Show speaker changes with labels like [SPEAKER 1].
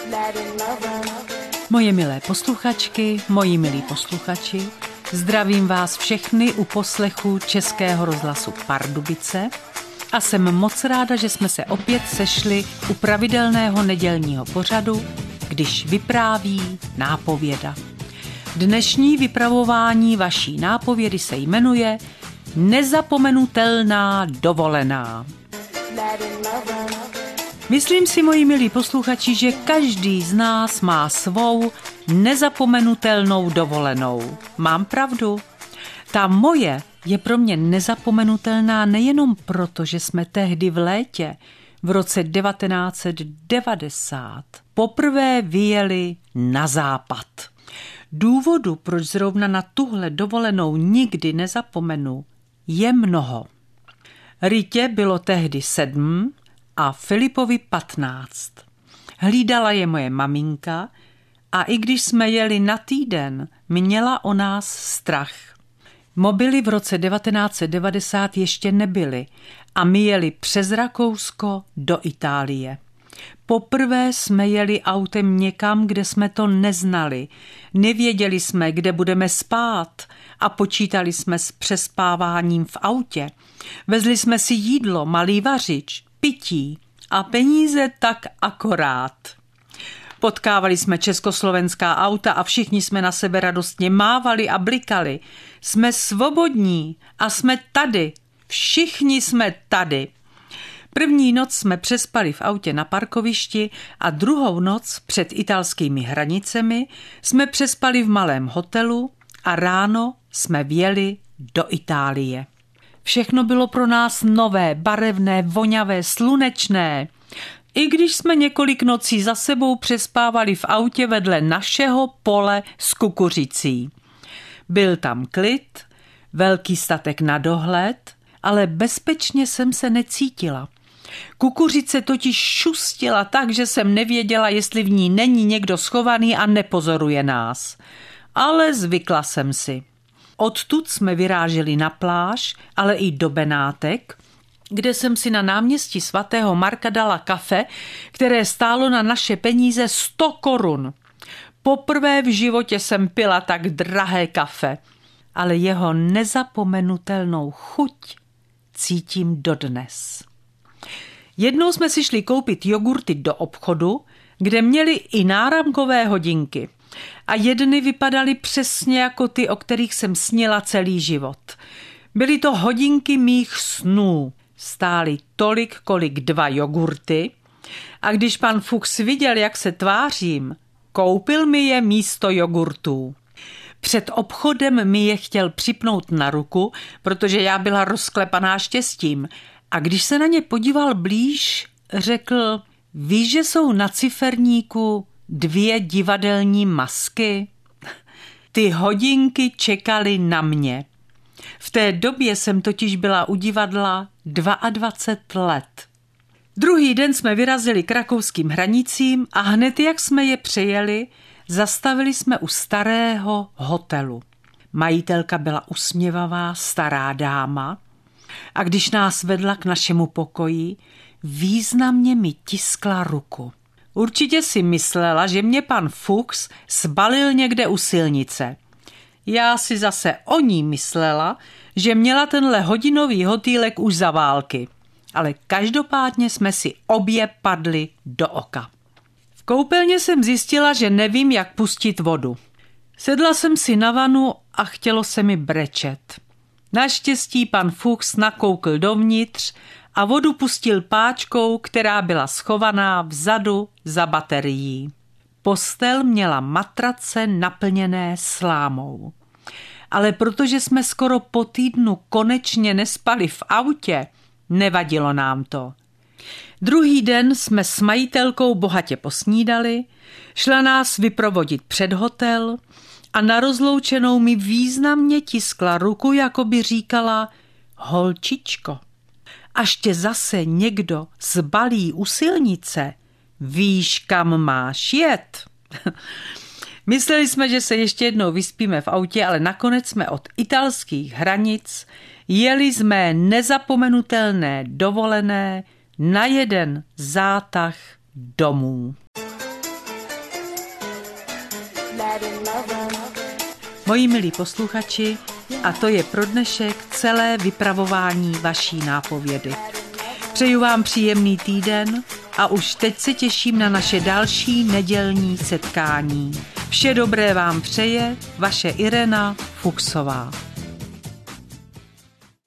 [SPEAKER 1] Moje milé posluchačky, moji milí posluchači, zdravím vás všechny u poslechu Českého rozhlasu Pardubice a jsem moc ráda, že jsme se opět sešli u pravidelného nedělního pořadu, když vypráví nápověda. Dnešní vypravování vaší nápovědy se jmenuje Nezapomenutelná dovolená. Myslím si, moji milí posluchači, že každý z nás má svou nezapomenutelnou dovolenou. Mám pravdu? Ta moje je pro mě nezapomenutelná nejenom proto, že jsme tehdy v létě v roce 1990 poprvé vyjeli na západ. Důvodu, proč zrovna na tuhle dovolenou nikdy nezapomenu, je mnoho. Ritě bylo tehdy 7 a Filipovi 15. Hlídala je moje maminka a i když jsme jeli na týden, měla o nás strach. Mobily v roce 1990 ještě nebyly a my jeli přes Rakousko do Itálie. Poprvé jsme jeli autem někam, kde jsme to neznali. Nevěděli jsme, kde budeme spát a počítali jsme s přespáváním v autě. Vezli jsme si jídlo, malý vařič, pití a peníze tak akorát. Potkávali jsme československá auta a všichni jsme na sebe radostně mávali a blikali. Jsme svobodní a jsme tady. Všichni jsme tady. První noc jsme přespali v autě na parkovišti a druhou noc před italskými hranicemi jsme přespali v malém hotelu a ráno jsme vjeli do Itálie. Všechno bylo pro nás nové, barevné, voňavé, slunečné. I když jsme několik nocí za sebou přespávali v autě vedle našeho pole s kukuřicí. Byl tam klid, velký statek na dohled, ale bezpečně jsem se necítila. Kukuřice totiž šustila tak, že jsem nevěděla, jestli v ní není někdo schovaný a nepozoruje nás. Ale zvykla jsem si. Odtud jsme vyráželi na pláž, ale i do Benátek, kde jsem si na náměstí svatého Marka dala kafe, které stálo na naše peníze 100 korun. Poprvé v životě jsem pila tak drahé kafe, ale jeho nezapomenutelnou chuť cítím dodnes. Jednou jsme si šli koupit jogurty do obchodu, kde měli i náramkové hodinky. A jedny vypadaly přesně jako ty, o kterých jsem snila celý život. Byly to hodinky mých snů. Stály tolik, kolik 2 jogurty. A když pan Fuchs viděl, jak se tvářím, koupil mi je místo jogurtů. Před obchodem mi je chtěl připnout na ruku, protože já byla rozklepaná štěstím. A když se na ně podíval blíž, řekl, víš, že jsou na ciferníku 2 divadelní masky? Ty hodinky čekaly na mě. V té době jsem totiž byla u divadla 22 let. Druhý den jsme vyrazili k rakouským hranicím a hned jak jsme je přejeli, zastavili jsme u starého hotelu. Majitelka byla usměvavá stará dáma a když nás vedla k našemu pokoji, významně mi tiskla ruku. Určitě si myslela, že mě pan Fuchs sbalil někde u silnice. Já si zase o ní myslela, že měla tenhle hodinový hotýlek už za války. Ale každopádně jsme si obě padli do oka. V koupelně jsem zjistila, že nevím, jak pustit vodu. Sedla jsem si na vanu a chtělo se mi brečet. Naštěstí pan Fuchs nakoukl dovnitř a vodu pustil páčkou, která byla schovaná vzadu za baterií. Postel měla matrace naplněné slámou. Ale protože jsme skoro po týdnu konečně nespali v autě, nevadilo nám to. Druhý den jsme s majitelkou bohatě posnídali, šla nás vyprovodit před hotel a na rozloučenou mi významně tiskla ruku, jako by říkala: holčičko, až tě zase někdo zbalí u silnice, víš, kam máš jet. Mysleli jsme, že se ještě jednou vyspíme v autě, ale nakonec jsme od italských hranic jeli z mé nezapomenutelné dovolené na jeden zátah domů. Moji milí posluchači, a to je pro dnešek celé vypravování vaší nápovědy. Přeju vám příjemný týden a už teď se těším na naše další nedělní setkání. Vše dobré vám přeje vaše Irena Fuchsová.